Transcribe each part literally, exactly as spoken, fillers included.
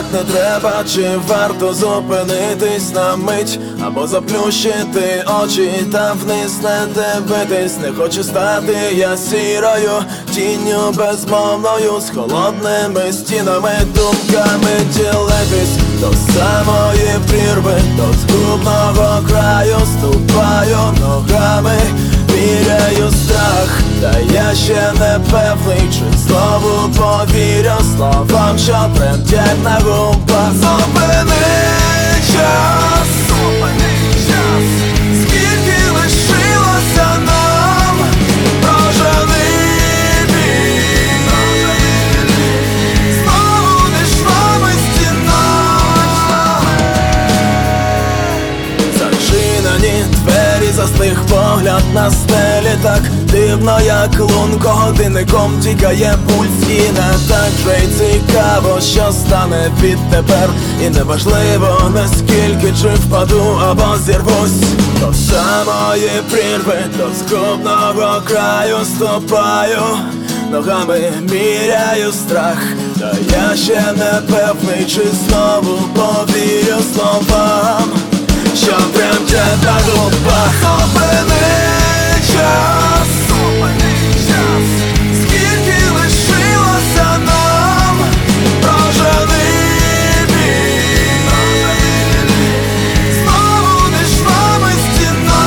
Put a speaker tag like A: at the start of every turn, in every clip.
A: не треба, чи варто зупинитись на мить, або заплющити очі та вниз не дивитись. Не хочу стати я сірою тінню безмовною, з холодними стінами думками ділитись. До самої прірви, до згубного краю ступаю ногами, міряю страх, та я ще не певний, чи знову повірю словам, що тремтять на губах. Зупини час, зупини час, скільки лишилося нам, прожени біль, знову між нами стіна. Зачинені двері, застиг погляд на стелі, так дивно, як лунко годинником тікає пульс. І не так же й цікаво, що стане відтепер. І неважливо, наскільки, чи впаду або зірвусь. До самої прірви, до згубного краю ступаю ногами, міряю страх, та я ще не певний, чи знову повірю словам, що тремтять на губах. Зупини час, зупини час, скільки лишилося нам, прожени біль, знову між нами стіна.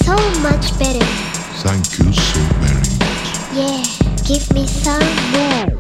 B: Thank you so very much.
C: Yeah, give me some more.